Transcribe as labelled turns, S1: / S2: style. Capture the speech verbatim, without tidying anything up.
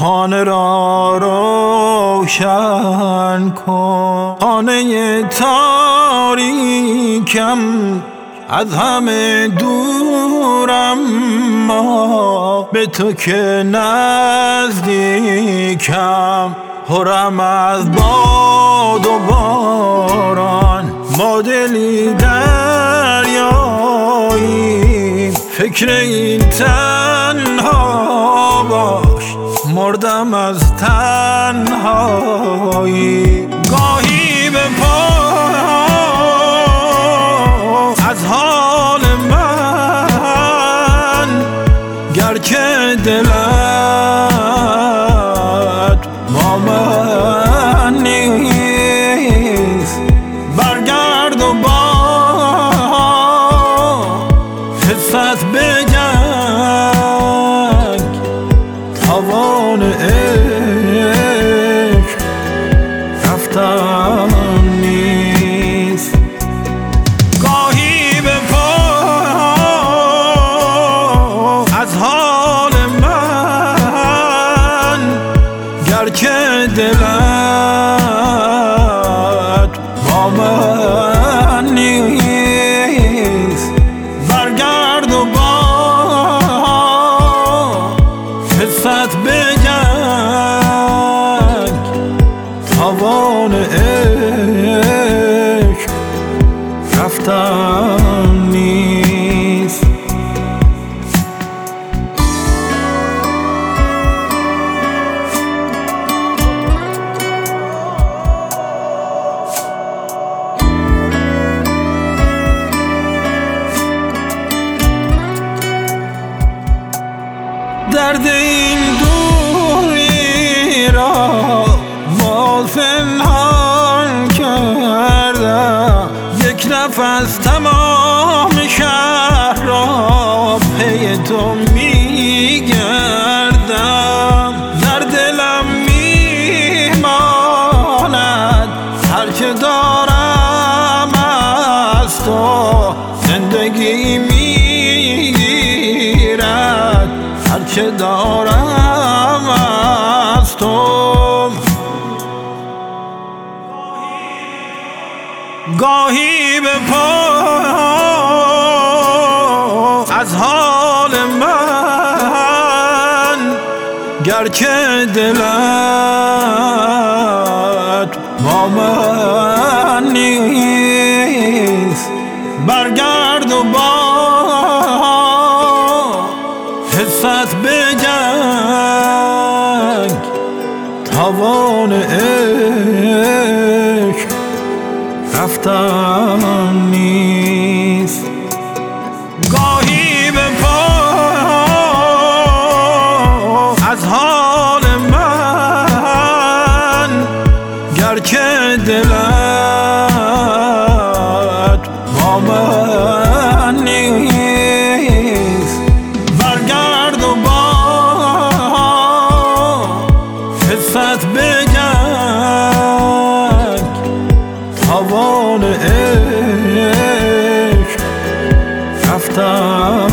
S1: خانه را روشن کن، خانه تاریکم از همه دورم، ما به تو که نزدیکم، پرم از باد و باران، ما دلی دریایی، فکر این تنها باش، مردم از تنهایی. گاهی به پاس از حال من، گرچه دلت با من نیست، برگرد و با حست بجنگ، تاوان عشق رفتن نیست. گاهی به پاس از حال من، گرچه دلت با من نیست، برگرد و با حست بجنگ، تاوان عشق رفتن نیست. درد این دوری را باز پنهان کردم، یک نفس تمام شهر را پی تو میگردم، در دلم میماند هرچه دارم از تو، زندگی میگیرد هرچه دارم از تو. گاهی به پاس از حال من، گرچه دلت با من نیست، برگرد و با حست بجنگ، تاوان عشق رفتن نیست. گاهی به پاس از حال من، گرچه دلت با من نیست، برگرد و با حست بجنگ، تاوان عشق رفتن